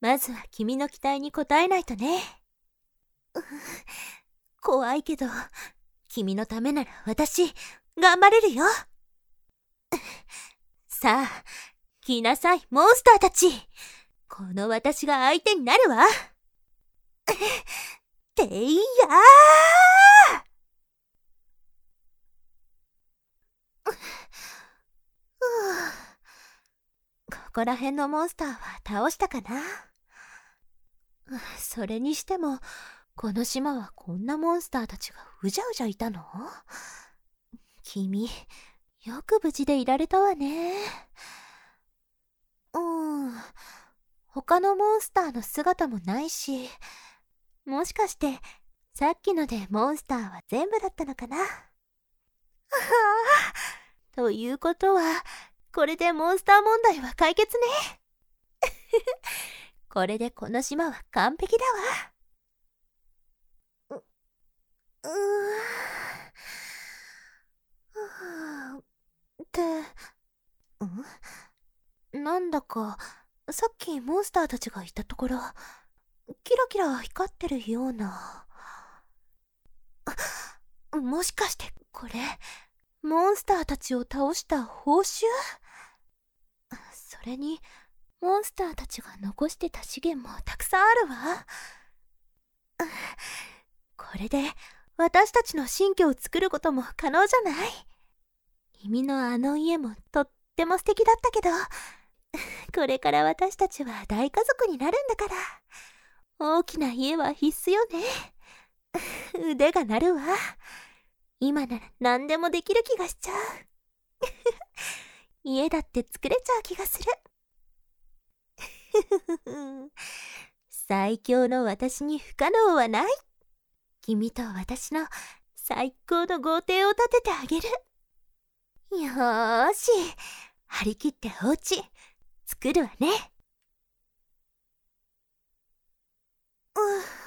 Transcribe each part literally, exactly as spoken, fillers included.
まずは君の期待に応えないとね。怖いけど、君のためなら私、頑張れるよ。さあ、来なさい、モンスターたち。この私が相手になるわ。ていやーここら辺のモンスターは倒したかな。それにしても、この島はこんなモンスターたちがうじゃうじゃいたの？君、よく無事でいられたわね。うん、他のモンスターの姿もないし、もしかしてさっきのでモンスターは全部だったのかな。ということは、これでモンスター問題は解決ね。これでこの島は完璧だわ。う、うーって、ん？なんだか、さっきモンスターたちがいたところ、キラキラ光ってるような。もしかしてこれ、モンスターたちを倒した報酬？それに、モンスターたちが残してた資源もたくさんあるわ。これで私たちの新居を作ることも可能じゃない？君のあの家もとっても素敵だったけど、これから私たちは大家族になるんだから、大きな家は必須よね。腕が鳴るわ。今なら何でもできる気がしちゃう。家だって作れちゃう気がする。最強の私に不可能はない。君と私の最高の豪邸を建ててあげる。よーし、張り切ってお家作るわね。う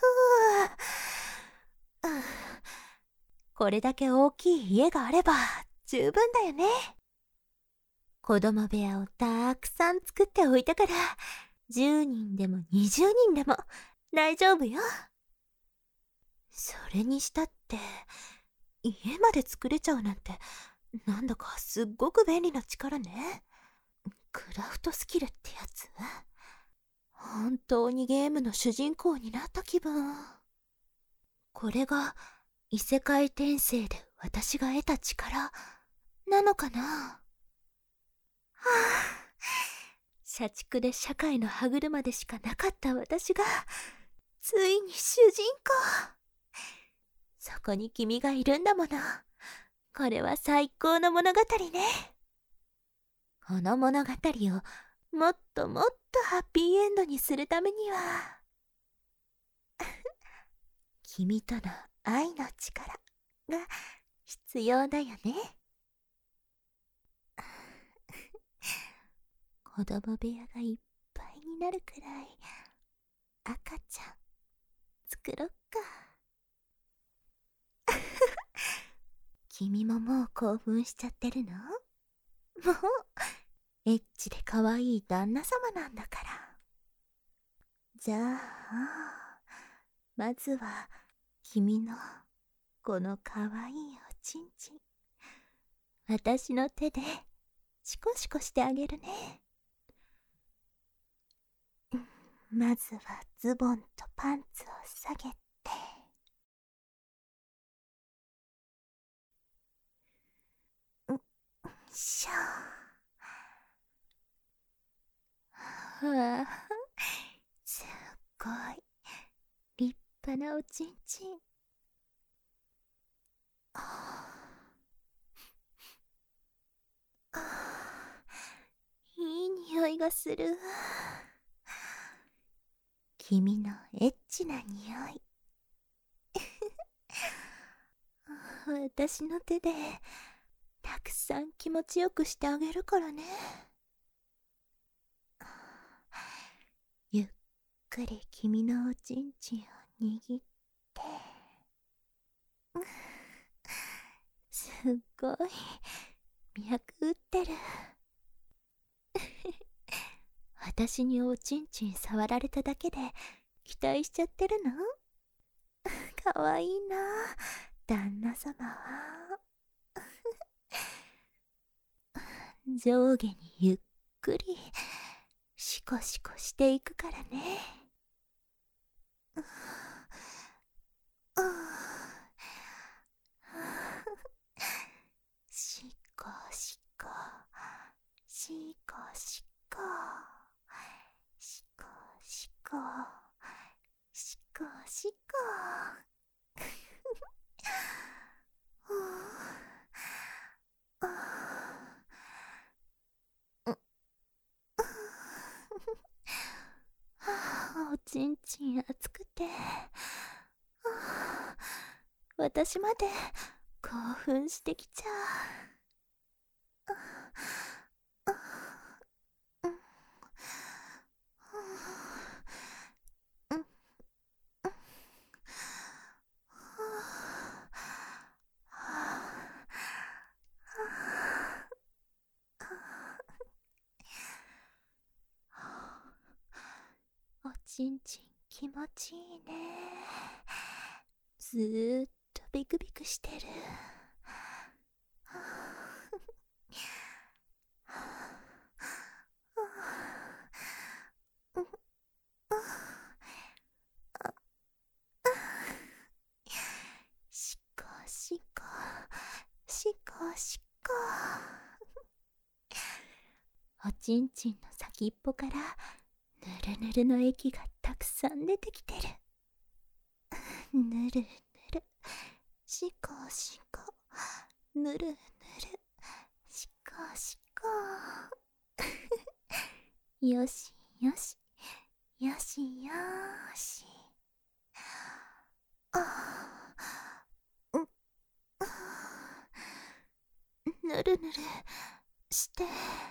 ふう、これだけ大きい家があれば十分だよね。子供部屋をたくさん作っておいたから、じゅうにんでもにじゅうにんでも大丈夫よ。それにしたって、家まで作れちゃうなんて、なんだかすっごく便利な力ね。クラフトスキルってやつ？本当にゲームの主人公になった気分。これが異世界転生で私が得た力なのかな。はあ、社畜で社会の歯車でしかなかった私がついに主人公。そこに君がいるんだもの。これは最高の物語ね。この物語をもっともっとハッピーエンドにするためには君との愛の力が必要だよね。子供部屋がいっぱいになるくらい赤ちゃん作ろっか。君ももう興奮しちゃってるの？もうエッチで可愛い旦那様なんだから。じゃあまずは君のこの可愛いおちんちん、私の手でシコシコしてあげるね。まずはズボンとパンツを下げて、んしょ。はあ、すっごい立派なおちんちん。ああ、いい匂いがする。君のエッチな匂い。私の手でたくさん気持ちよくしてあげるからね。ゆっくり君のおちんちんを握って、すっごい脈打ってる。 私におちんちん触られただけで期待しちゃってるの？かわいいな、旦那様は。上下にゆっくりシコシコしていくからね。シコシコシコシコシコシコシコシコ。おちんちん熱くて、私まで興奮してきちゃう。おちんちん気持ちいいね。ずーっとビクビクしてる。シコシコシコシコ。おちんちんの先っぽからぬるぬるの液がたくさん出てきてる。ぬるぬるシコシコぬるぬるシコシコ。よしよしよしよし。ああ、ぬるぬるして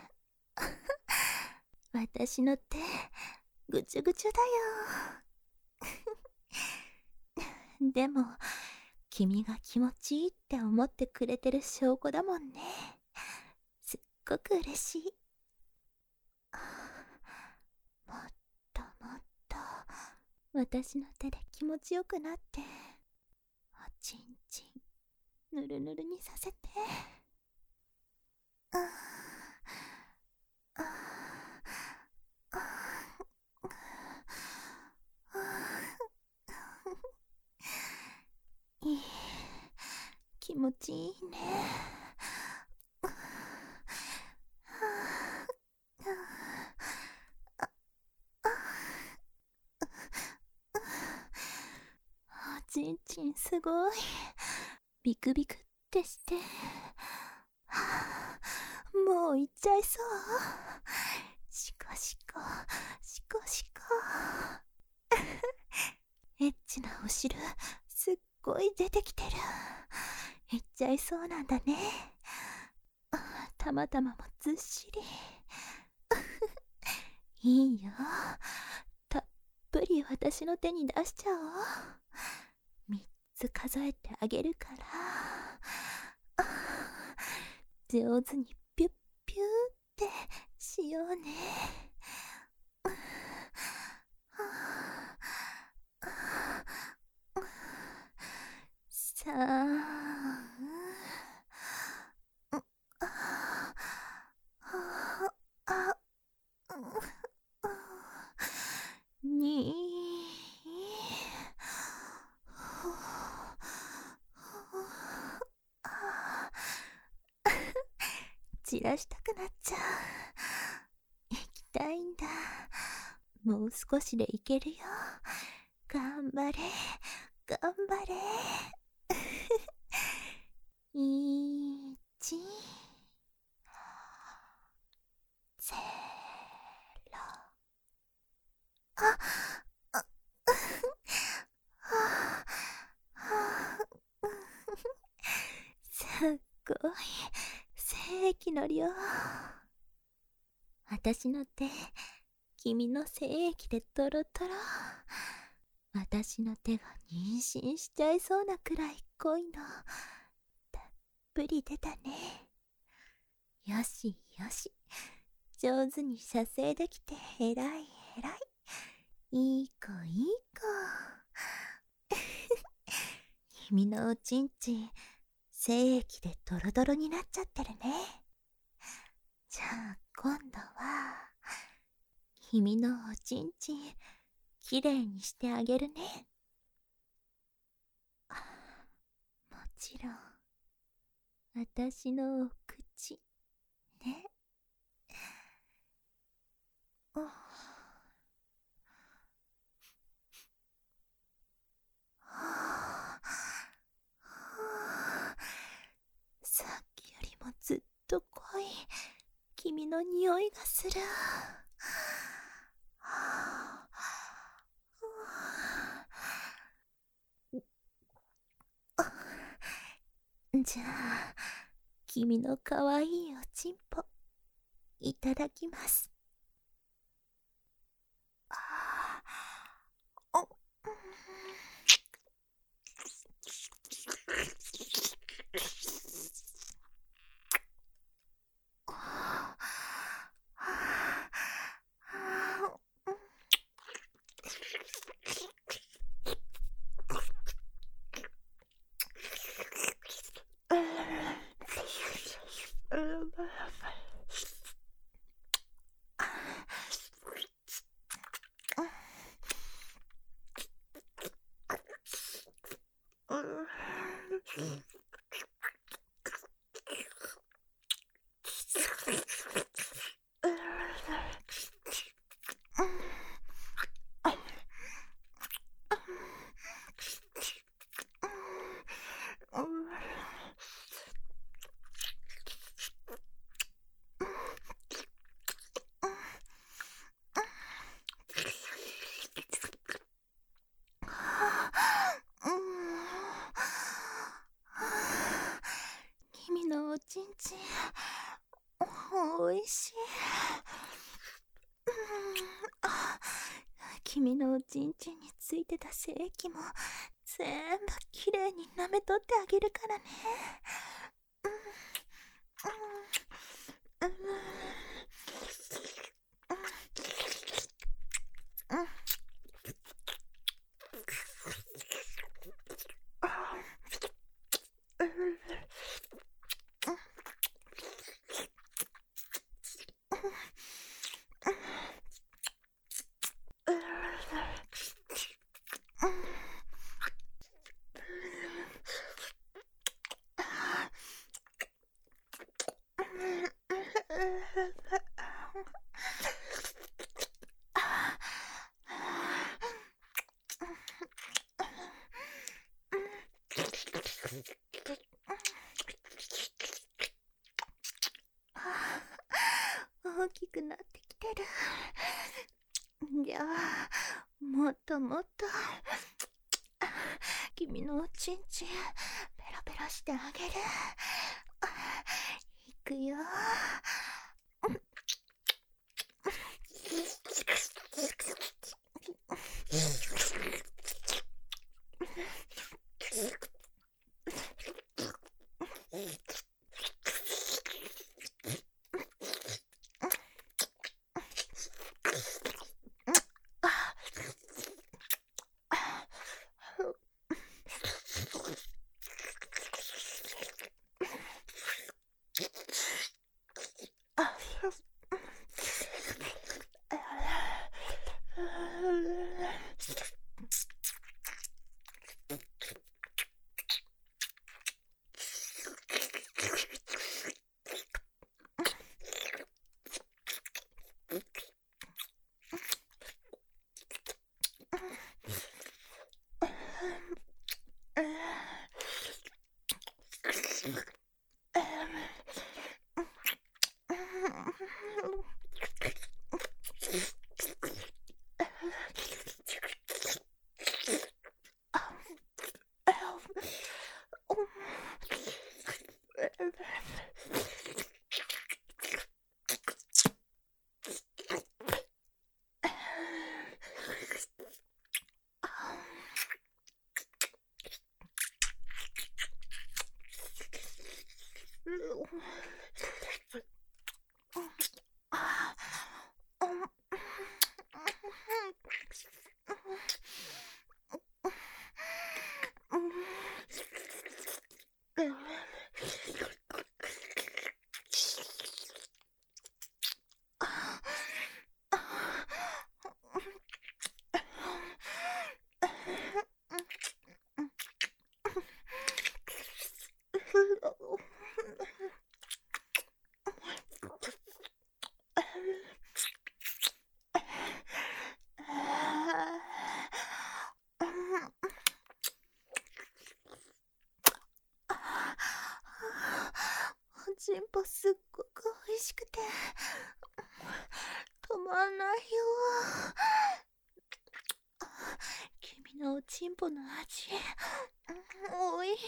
私の手ぐちゅぐちゅだよ。でも君が気持ちいいって思ってくれてる証拠だもんね。すっごく嬉しい。もっともっと私の手で気持ちよくなって、おちんちんぬるぬるにさせて。あああいい、気持ちいいね。おちんちんすごいビクビクってして、もう行っちゃいそう。シコシコシコシコ。エッチなお汁すっごい出てきてる。行っちゃいそうなんだね。たまたまもずっしり。いいよ、たっぷり私の手に出しちゃおう。みっつ数えてあげるから、上手にピュッピューってしようね。さあ、に散らしたくなっちゃう。行きたいんだ。もう少しで行けるよ。頑張れ頑張れ。いちゼロ。ああすっごい精液の量。私の手、君の精液でトロトロ。私の手が妊娠しちゃいそうなくらい濃いのたっぷり出たね。よしよし、 上手に射精できてえらいえらい。いい子いい子。君のおちんちん、精液でドロドロになっちゃってるね。じゃあ今度は、君のおちんちん、きれいにしてあげるね。もちろん、私のお口、ね。おはあ、さっきよりもずっと濃い君の匂いがする。じゃあ君のかわいいおちんぽいただきます。お君のおちんちんおいしい。君のおちんちんについてた精液も全部きれいに舐めとってあげるからね。大きくなってきてる。じゃあもっともっと君のおちんちんペロペロしてあげる。いくよ。 ちんぽすっごく美味しくて止まんないよ。君のおちんぽの味、おいしい。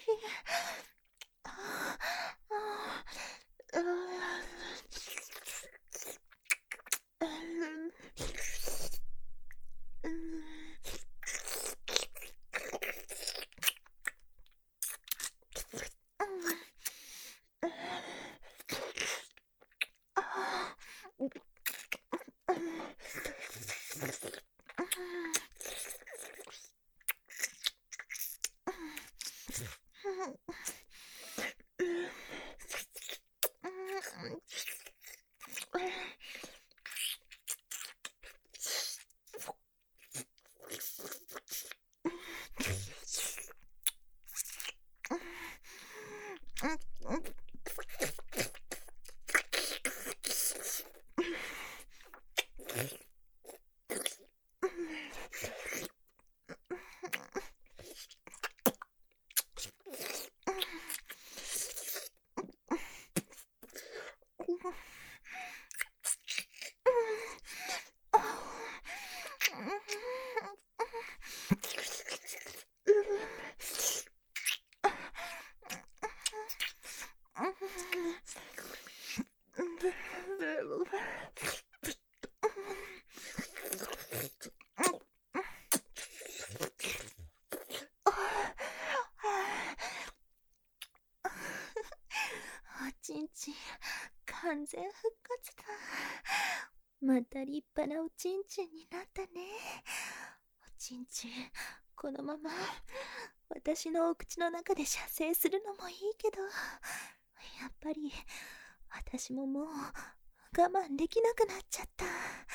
おちんちん完全復活だ。また立派なおちんちんになったね。おちんちんこのまま私のお口の中で射精するのもいいけど、やっぱり私ももう我慢できなくなっちゃった。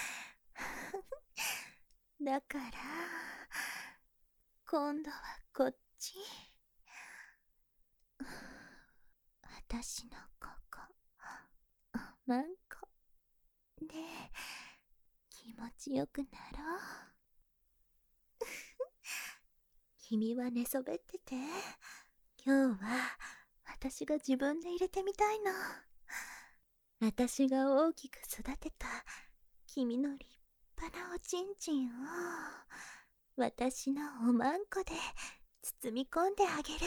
だから今度はこっち。私のここおまんこで気持ちよくなろう。君は寝そべってて、今日は私が自分で入れてみたいの。私が大きく育てた君の立派なおちんちんを私のおまんこで包み込んであげる。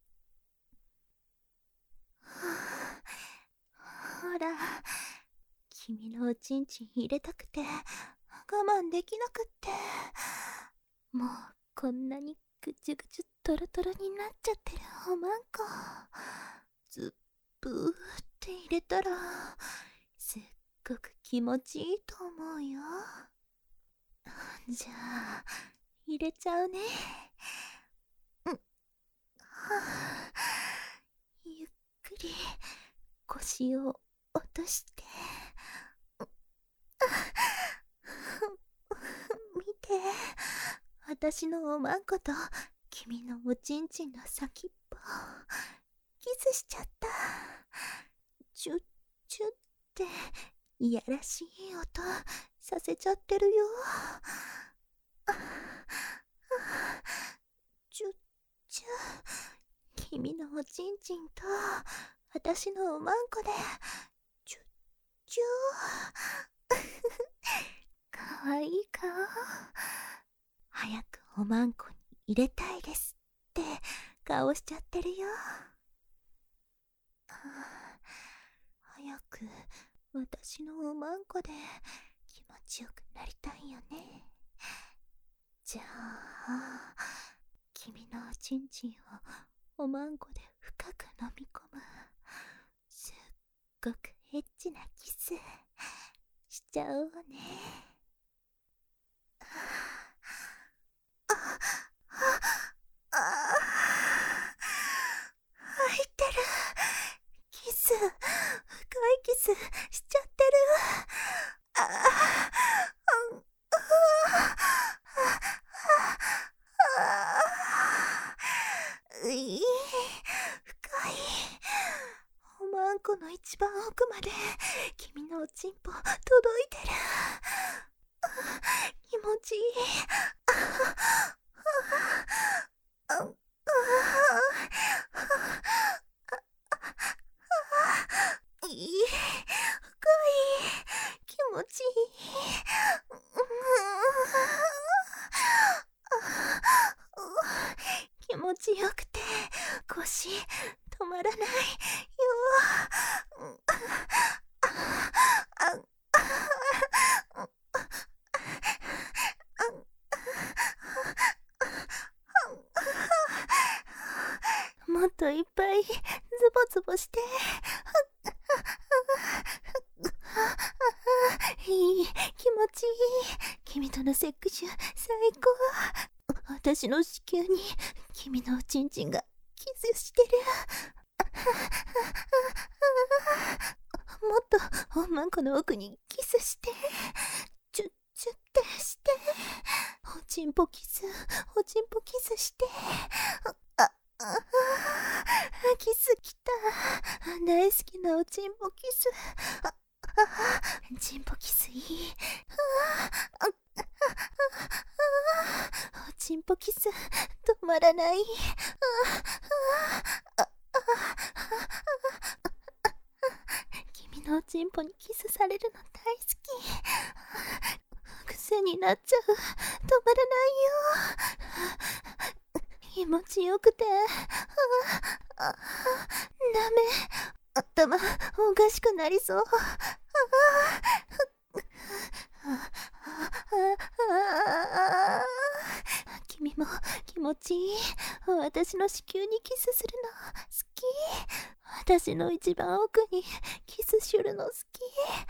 ほら、君のおちんちん入れたくて我慢できなくって、もうこんなにぐちゅぐちゅトロトロになっちゃってるおまんこ、ずっぷーって入れたらすっごく気持ちいいと思うよ。じゃあ入れちゃうね。うん、はあ、ゆっくり腰を落として、見て、私のおまんこと君のおちんちんの先っぽキスしちゃった。チュッチュッっていやらしい音させちゃってるよ。チュッチュッ、君のおちんちんと私のおまんこでチュッチュー。かわいい顔。早くおまんこに入れたいですって顔しちゃってるよ。早く私のおまんこで気持ちよくなりたいよね。じゃあ君のおちんちんをおまんこで深く飲み込むすっごくエッチなキスしちゃおうね。ああ、入ってる。キス、深いキスしちゃってる。ああ、うい、深い。おまんこの一番奥まで君のおちんぽ届いてる。気持ちいい。 ちよくて腰止まらないよ。もっといっぱいズボズボして。いい、気持ちいい。君とのセックス最高。私の子宮に君のおちんちんがキスしてる。もっとおまんこの奥にキスして。チュッチュッてして。おちんぽキス、おちんぽキスして。あ、あ、キスきた。大好きなおちんぽキス。ああ、ちんぽキスいい。ああ、おちんぽキス止まらない。ああ、君のおちんぽにキスされるの大好き。癖になっちゃう。止まらないよ。気持ちよくて。ああ、ダメ。頭おかしくなりそう。君も気持ちいい。私の子宮にキスするの好き。私の一番奥にキスするの好き。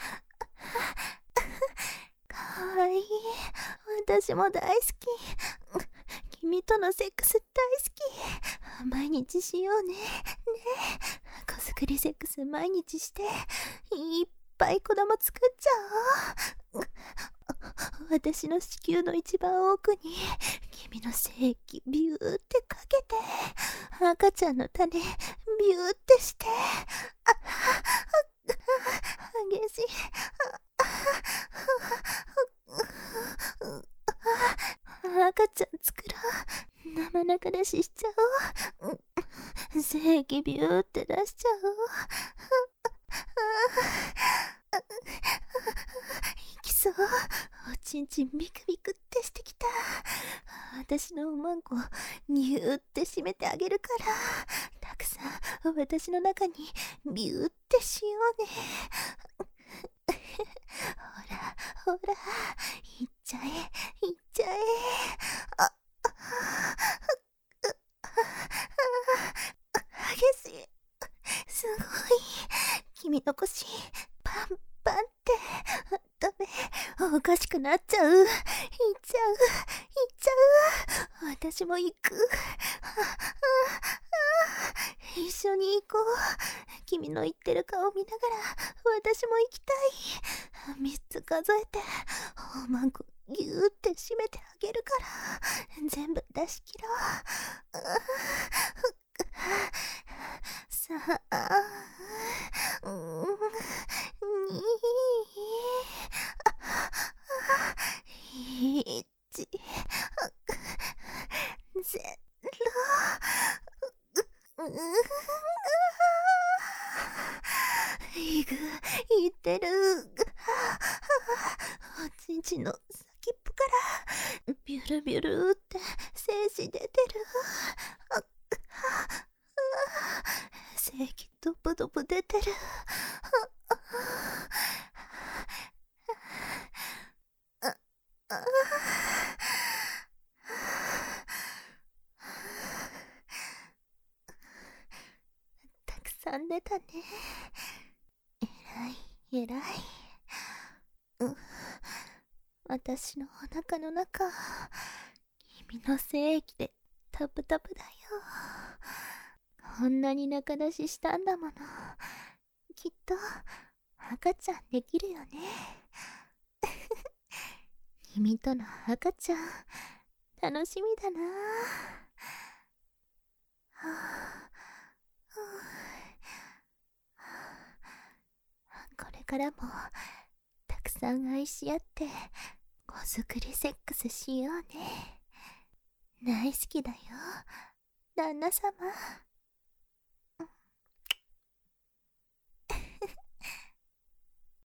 かわいい。私も大好き。君とのセックス大好き。毎日しようね。ねえ。子作りセックス毎日して、いっぱい子供作っちゃおう。私の子宮の一番奥に、君の精液ビューってかけて、赤ちゃんの種ビューってして、あ、激しい。赤ちゃん作ろう。生中出ししちゃおう。精液ビューって出しちゃおう。いきそう。おちんちんビクビクってしてきた。私のおまんこギューって締めてあげるから、たくさん私の中にビューってしようね。ほらほら、いっちゃえいっちゃえ。あ、激しい。すごい。君の腰パンパンって。ダメ、おかしくなっちゃう。行っちゃう行っちゃう。私も行く。一緒に行こう。君の言ってる顔見ながら私も行きたい。三つ数えておまんこギューって締めてあげるから、全部出し切ろう。さあ、うん、に、一、ゼロ。いぐ、いってる。おちんちんの先っぽからビュルビュルって精子出てる。精液ドブドブ出てる。たくさん出たね。えらいえらい。うん、私のお腹の中、君の精液でタプタプだよ。こんなに中出ししたんだもの。きっと赤ちゃんできるよね。君との赤ちゃん楽しみだな。はあ、これからもたくさん愛し合って子作りセックスしようね。大好きだよ、旦那様。